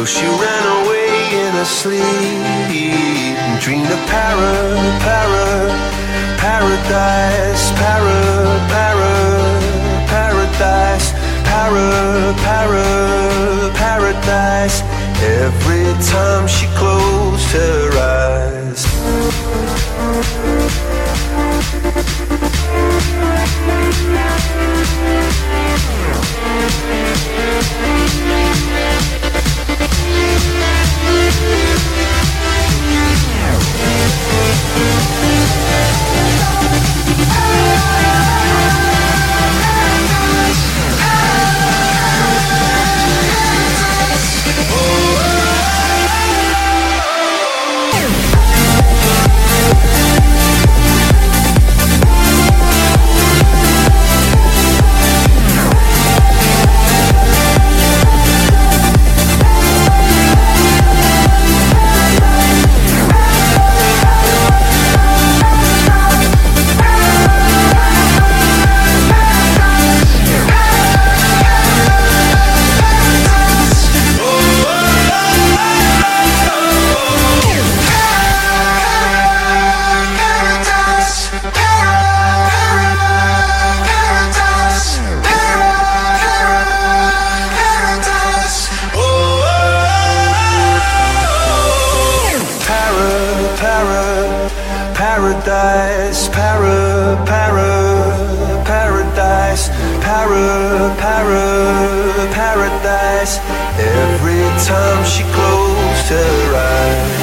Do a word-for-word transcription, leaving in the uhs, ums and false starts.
So she ran away in her sleep and dreamed of para, para, paradise, para, para, paradise, para, para, paradise. Every time she closed her eyes. Paradise, para, para, paradise, para, para, paradise. Every time she closed her eyes.